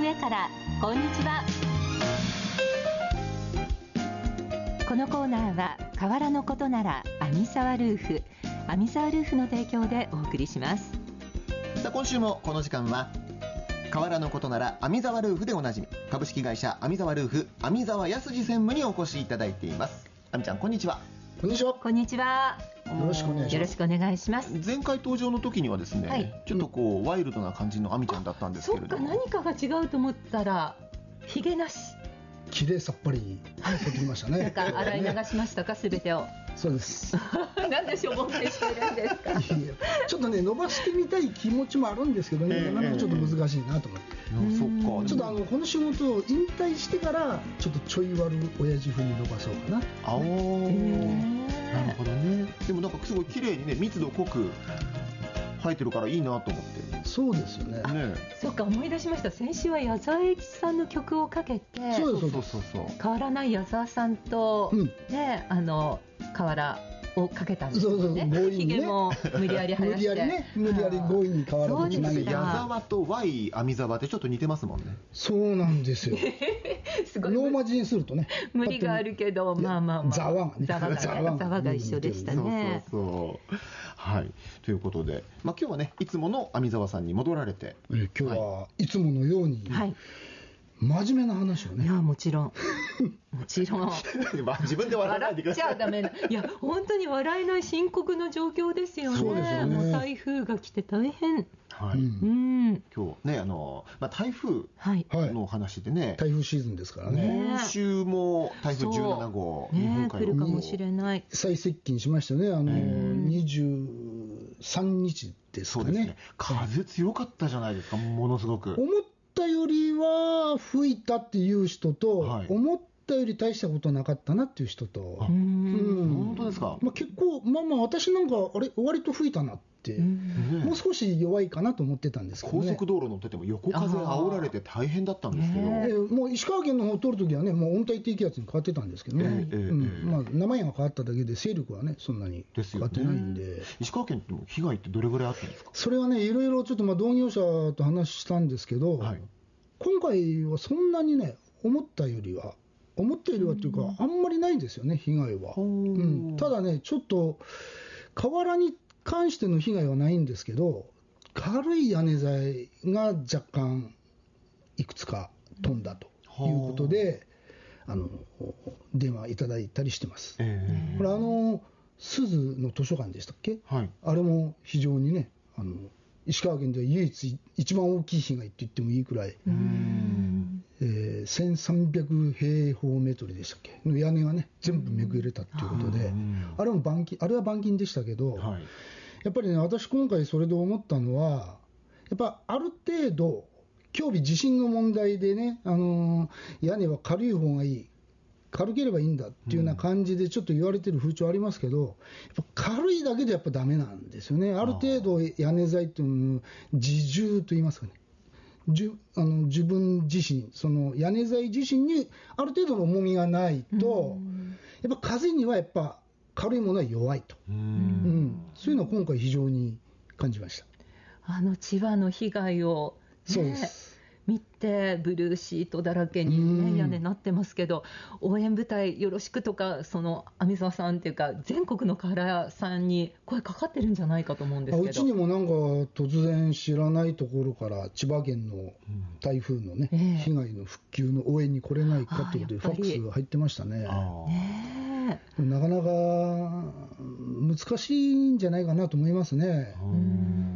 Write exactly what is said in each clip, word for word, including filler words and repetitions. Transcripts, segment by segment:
上からこんにちは。このコーナーは河原のことなら網沢ルーフ網沢ルーフの提供でお送りします。 さあ今週もこの時間は河原のことなら網沢ルーフでおなじみ株式会社網沢ルーフ網沢康二専務にお越しいただいています。網ちゃんこんにちは。 こんにちは。 こんにちは。 よろしくお願いします。 よろしくお願いします。 前回登場の時にはですね、はい、ちょっとこうワイルドな感じの網ちゃんだったんですけれども、 そっか、何かが違うと思ったらひげなし、 きれいさっぱり取ってきましたね。 なんか洗い流しましたか、すべてを。 そうです。 なんでしょぼんってしてるんですか。いやちょっとね伸ばしてみたい気持ちもあるんですけどね、えー、なかなかちょっと難しいなと思って、 えー、そっか、 ちょっとあのこの仕事を引退してからちょっとちょい悪親父風に伸ばそうかな。 あおー、なるほどね。でもなんかすごい綺麗にね密度濃く生えてるからいいなと思って。 そうですよね。 ね、そうか、思い出しました。先週は矢沢永吉さんの曲をかけて、 そうそうそうそうそう、 変わらない矢沢さんと、うん、ね、あの河原をかけたんですよね。そうそうそう、強引にね、ひげも無理やり生やして無理やりね、無理やり強引に河原をつなげて。 矢沢と Y 網沢ってちょっと似てますもんね。 そうなんですよ。すごいローマ字にするとね、 無理があるけど、まあまあまあ、 ざわがね、 ざわが、ざわが一緒でしたね。 そうそうそう、はい、ということで、まあ、今日はねいつもの網沢さんに戻られて、 え今日はいつものように、はい、真面目な話をね。 いやもちろんもちろんまあ自分で笑わないでください。 笑っちゃダメな。いや本当に笑えない深刻な状況ですよね。 そうですよね。 もう台風が来て大変。 はい、うん、今日ねあの、まあ、台風の話でね、はい、 台風シーズンですからね。 今週も台風じゅうななごう、日本海来るかもしれない。 最接近しましたね。あのにじゅうさんにちですかね。そうですね。 風強かったじゃないですか、ものすごく。 思ったよりは吹いたっていう人と、はい、思ったより大したことなかったなっていう人と、 うん、本当ですか。 まあ、結構、まあまあ私なんかあれ割と吹いたなって、うん、もう少し弱いかなと思ってたんですけどね。 高速道路乗ってても横風煽られて大変だったんですけど、 えー、もう石川県の方を通るときはね、もう温帯低気圧に変わってたんですけどね、えーうんえーまあ、名前が変わっただけで勢力はねそんなに変わってないん で, で、ね、 石川県っても被害ってどれぐらいあったんですか。 それはねいろいろちょっとまあ同業者と話したんですけど、はい、今回はそんなにね思ったよりは思ったよりはというか、うん、あんまりないんですよね被害は、うん、ただねちょっと河原に関しての被害はないんですけど、軽い屋根材が若干いくつか飛んだということで、あの電話いただいたりしてます、えー、これあの鈴の図書館でしたっけ、はい、あれも非常にねあの石川県では唯一一番大きい被害って言ってもいいくらい、うーん、えー、せんさんびゃくへいほうメートルでしたっけの屋根がね全部めくれたっていうことで、あれも板金、あれは板金でしたけど、はい、やっぱりね私今回それで思ったのはやっぱある程度今日地震の問題でね、あのー、屋根は軽い方がいい、軽ければいいんだっていうような感じでちょっと言われてる風潮ありますけど、やっぱ軽いだけでやっぱダメなんですよね。ある程度屋根材っていうのを自重と言いますかね、じあの自分自身その屋根材自身にある程度の重みがないと、やっぱ風にはやっぱ軽いものは弱いと、うん、うん、そういうのを今回非常に感じました。 あの千葉の被害を、ね、 そうです見てブルーシートだらけに、ね、屋根になってますけど、応援部隊よろしくとかその網沢さんっていうか全国の河原さんに声かかってるんじゃないかと思うんですけど、 うちにもなんか突然知らないところから千葉県の台風のね、うん、えー、被害の復旧の応援に来れないかということでファックスが入ってましたね。ね、なかなか難しいんじゃないかなと思いますね。うん、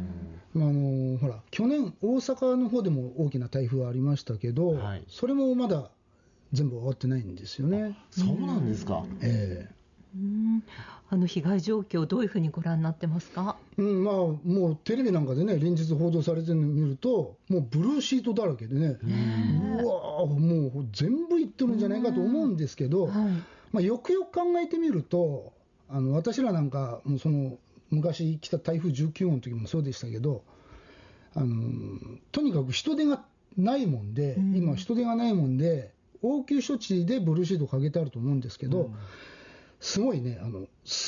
まあ、あのほら去年大阪の方でも大きな台風はありましたけど、はい、それもまだ全部終わってないんですよね。 そうなんですか。 ええ、 うん、あの被害状況どういうふうにご覧になってますか。 うん、まあ、もうテレビなんかでね連日報道されてるのを見るともうブルーシートだらけでね、うわもう全部いってるんじゃないかと思うんですけど、はい、まあ、よくよく考えてみるとあの私らなんかもうその昔来た台風じゅうきゅうごうの時もそうでしたけど、あのとにかく人手がないもんで、うん、今人手がないもんで応急処置でブルーシートかけてあると思うんですけど、うん、すごいねあのすっ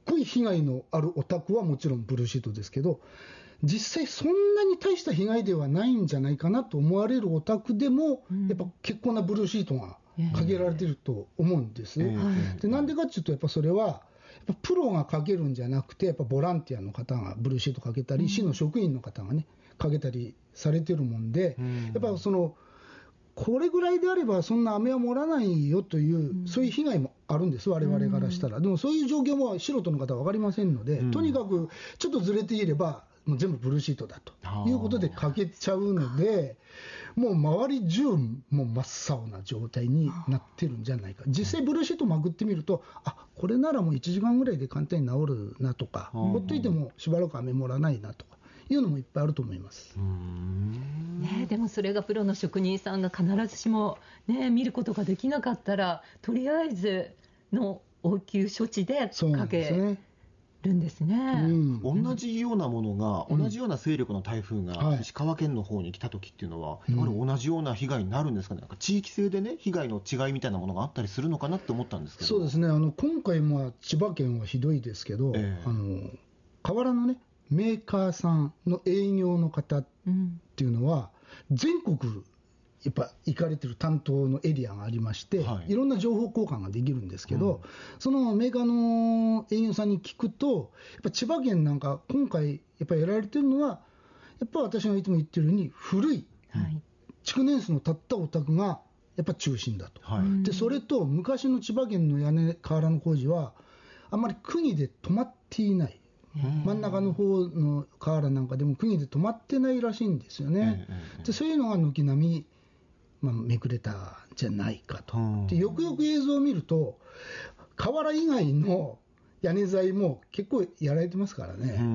ごい被害のあるお宅はもちろんブルーシートですけど、実際そんなに大した被害ではないんじゃないかなと思われるお宅でも、うん、やっぱ結構なブルーシートがかけられてると思うんです、えー、でなんでかっていうと、やっぱそれはやっぱプロがかけるんじゃなくて、やっぱボランティアの方がブルーシートかけたり、うん、市の職員の方がねかけたりされてるもんで、うん、やっぱそのこれぐらいであればそんな雨は漏らないよという、うん、そういう被害もあるんです、我々からしたら、うん、でもそういう状況も素人の方は分かりませんので、うん、とにかくちょっとずれていればもう全部ブルーシートだということでかけちゃうので、もう周り中もう真っ青な状態になってるんじゃないか。実際ブルーシートまくってみると、あ、これならもういちじかんぐらいで簡単に治るなとか、ほっといてもしばらく雨漏らないなとかいうのもいっぱいあると思います。 うーん、ね、でもそれがプロの職人さんが必ずしも、ね、見ることができなかったら、とりあえずの応急処置でかけるんですね。 うん、同じようなものが、うん、同じような勢力の台風が石川県の方に来た時っていうのは、はい、やはり同じような被害になるんですかね。なんか地域性でね、被害の違いみたいなものがあったりするのかなって思ったんですけど。 そうですね、あの今回も千葉県はひどいですけど、えー、あの河原のねメーカーさんの営業の方っていうのは、うん、全国やっぱ行かれてる担当のエリアがありまして、はい、いろんな情報交換ができるんですけど、うん、そのメーカーの営業さんに聞くと、やっぱ千葉県なんか今回やっぱりやられてるのは、やっぱ私がいつも言ってるように古い、はい、築年数の経ったお宅がやっぱ中心だと、はい、でそれと昔の千葉県の屋根瓦の工事はあんまり釘で止まっていない、真ん中の方の瓦なんかでも釘で止まってないらしいんですよね。でそういうのが軒並み、まあ、めくれたんじゃないかと。でよくよく映像を見ると瓦以外の屋根材も結構やられてますからね。うん、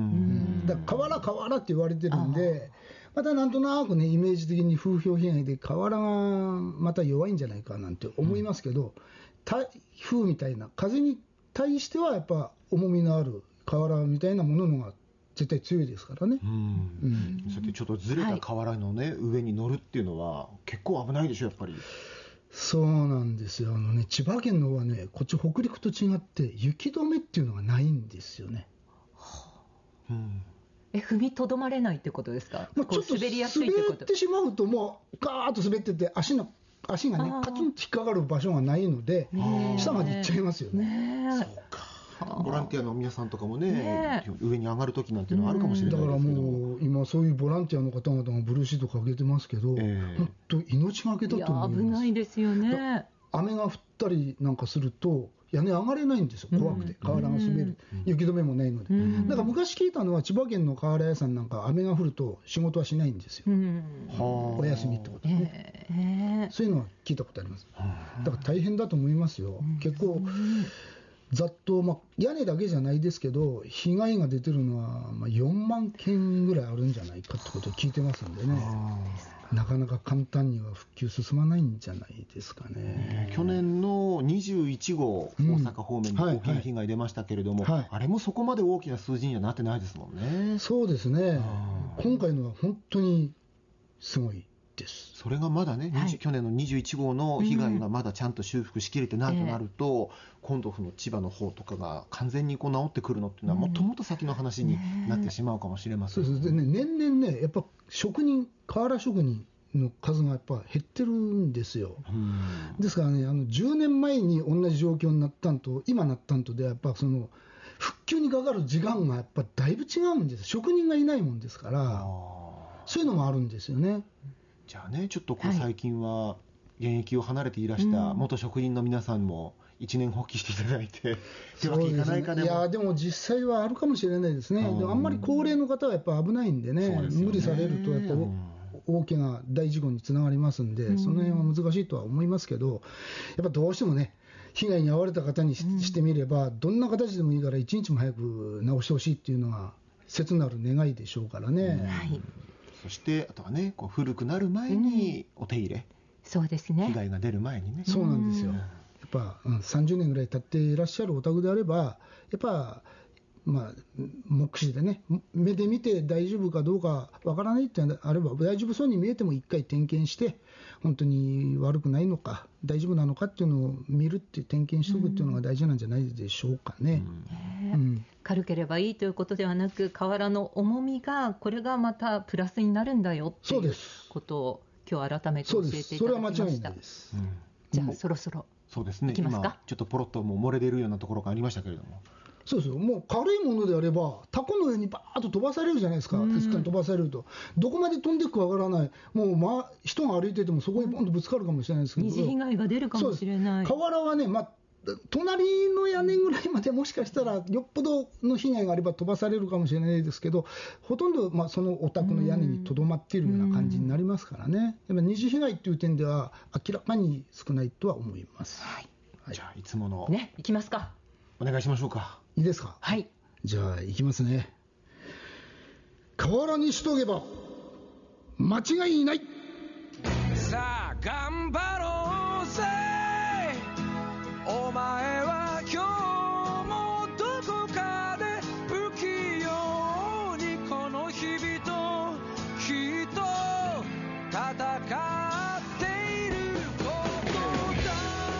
だから瓦瓦って言われてるんで、またなんとなくねイメージ的に風評被害で瓦がまた弱いんじゃないかなんて思いますけど、うん、台風みたいな風に対してはやっぱ重みのある瓦みたいなもののが絶対強いですからね。うんうん、そうやってちょっとずれた瓦の、ね、はい、上に乗るっていうのは結構危ないでしょやっぱり。 そうなんですよ。あのね、千葉県の方はね、こっち北陸と違って雪止めっていうのがないんですよね。はあ、うん、え踏みとどまれないってことですか。 まあ、ちょっと滑りやすいってこと。滑ってしまうともうガーッと滑ってて足の足がねカツンと引っかかる場所がないので下まで行っちゃいますよね。 ねそうか。ボランティアの皆さんとかも ね, ね上に上がるときなんていうのはあるかもしれないですけど、だからもう今そういうボランティアの方々がブルーシートかけてますけど、えー、本当命がけだと思います。 いや危ないですよね。 雨が降ったりなんかすると屋根上がれないんですよ、怖くて、瓦が滑る、雪止めもないので、だから昔聞いたのは千葉県の瓦屋さんなんか雨が降ると仕事はしないんですよ、お休みってことですね、えー、そういうのは聞いたことあります。だから大変だと思いますよ。結構ざっと、まあ、屋根だけじゃないですけど被害が出てるのは、まあ、よんまんけんぐらいあるんじゃないかってことを聞いてますんでね、なかなか簡単には復旧進まないんじゃないですかね。 去年のにじゅういちごう、うん、大阪方面に大きな被害出ましたけれども、はいはい、あれもそこまで大きな数字にはなってないですもんね。 そうですね。今回のは本当にすごいです。 それがまだね、はい、去年のにじゅういちごうの被害がまだちゃんと修復しきれてないとなると、うん、今度の千葉の方とかが完全にこう治ってくるのっていうのはもっともっと先の話になってしまうかもしれません、ね。 そうですね。年々ね、やっぱ職人、瓦職人の数がやっぱ減ってるんですよ。ですからね、あのじゅうねんまえに同じ状況になったんと今なったんとでやっぱその復旧にかかる時間がやっぱだいぶ違うんです。職人がいないもんですから、そういうのもあるんですよね。 じゃあね、ちょっとこう最近は現役を離れていらした元職人の皆さんも一年発起していただいて、手分けいかないかでも、 いやでも実際はあるかもしれないですね。でもあんまり高齢の方はやっぱ危ないんで ね, でね無理されるとやっぱ大きな大事故につながりますんで、うん、その辺は難しいとは思いますけど、やっぱどうしてもね被害に遭われた方に し,、うん、してみればどんな形でもいいから一日も早く直してほしいっていうのが切なる願いでしょうからね、うんはい、 そしてあとはねこう古くなる前にお手入れ、うん、 そうですね、 被害が出る前にね。 そうなんですよ。やっぱ、うん、さんじゅうねんぐらい経っていらっしゃるお宅であればやっぱまあ、目視でね、目で見て大丈夫かどうかわからないってあれば、大丈夫そうに見えても一回点検して、本当に悪くないのか、大丈夫なのかっていうのを見るって、点検しておくっていうのが大事なんじゃないでしょうかね。 うんうん、軽ければいいということではなく、瓦の重みが、これがまたプラスになるんだよっていうことを、今日改めて教えていただきました。 それは間違いないです。 うん、じゃあ、そろそろ。 そうですね、今ちょっとポロッともう漏れ出るようなところがありましたけれども、 そうですよ、もう軽いものであれば、タコの上にバーッと飛ばされるじゃないですか、ピストン飛ばされると、どこまで飛んでいくかわからない、もう、ま、人が歩いてても、そこにポンとぶつかるかもしれないですけど、 二次被害が出るかもしれない。 瓦はね、まあ、隣の屋根ぐらいまでもしかしたら、よっぽどの被害があれば飛ばされるかもしれないですけど、ほとんどまあそのお宅の屋根にとどまっているような感じになりますからね、やっぱ二次被害という点では、明らかに少ないとは思います。 はいはい、じゃあ、いつもの、 ね、いきますか。 お願いしましょうか。 いいですか。 はい。 じゃあ、いきますね。瓦にしとけば、間違いない。 さあ、頑張ろうぜ。お前は今日もどこかで不器用にこの日々ときっと戦っていることだ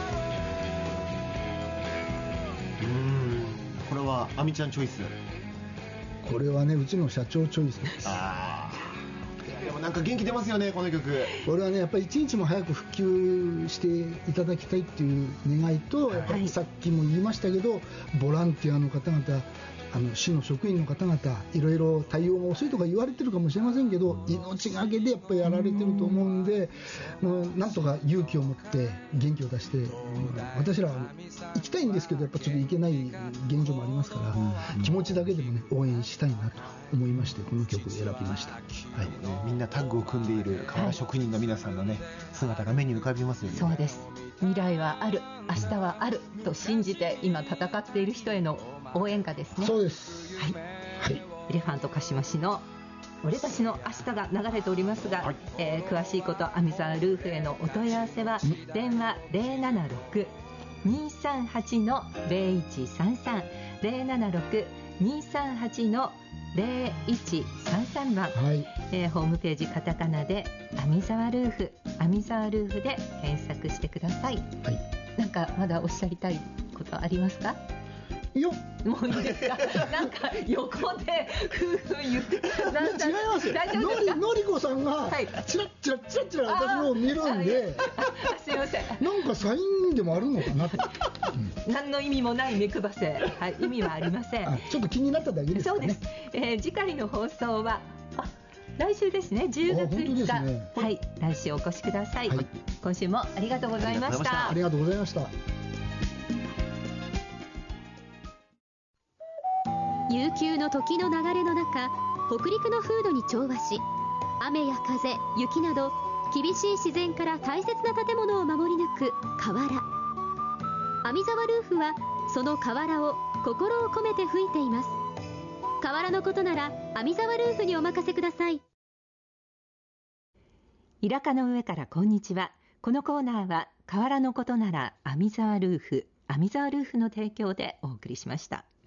ろう。 うーん、これはあみちゃんチョイス。 これはね、うちの社長チョイスです。 あー、でもなんか元気出ますよね、この曲。 これはね、やっぱり一日も早く復旧していただきたいっていう願いと、やっぱりさっきも言いましたけど、ボランティアの方々、あの市の職員の方々、いろいろ対応が遅いとか言われてるかもしれませんけど、命がけでやっぱりやられてると思うんで、もうなんとか勇気を持って元気を出して、私らは行きたいんですけど、やっぱちょっと行けない現状もありますから、気持ちだけでもね、応援したいなと思いまして、この曲を選びました。はい、 みんなタッグを組んでいる瓦職人の皆さんのね、姿が目に浮かびますよね。 そうです。未来はある、明日はあると信じて今戦っている人への応援歌ですね。 そうです。 はい。はい、エレファントカシマシの俺たちの明日が流れておりますが、はい、えー、詳しいこと、アミザールーフへのお問い合わせは電話 ゼロななろく にーさんはち のゼロいちさんさん ゼロななろく にーさんはち のゼロいちさんさん 番、はい、えー、ホームページカタカナでアミザワルーフ、アミザワルーフで検索してください。はい、なんかまだおっしゃりたいことありますか？ よもういいですか？なんか横で夫婦言ってなんか違いますよ。 大丈夫ですか？ のりこさんがチラッチラッチラッチラ私のを見るんで、 すいません、 なんかサインでもあるのかなと、 うん、何の意味もない目くばせ、はい、意味はありません。 ちょっと気になっただけですかね。 そうです、えー、次回の放送はあ来週ですね、じゅうがついつか、ね、はい、来週お越しください。はい、今週もありがとうございました。 ありがとうございました。 悠久の時の流れの中、北陸の風土に調和し、雨や風、雪など厳しい自然から大切な建物を守り抜く瓦。アミザワルーフはその瓦を心を込めて吹いています。瓦のことならアミザワルーフにお任せください。 イラカの上からこんにちは。このコーナーは瓦のことならアミザワルーフ、アミザワルーフの提供でお送りしました。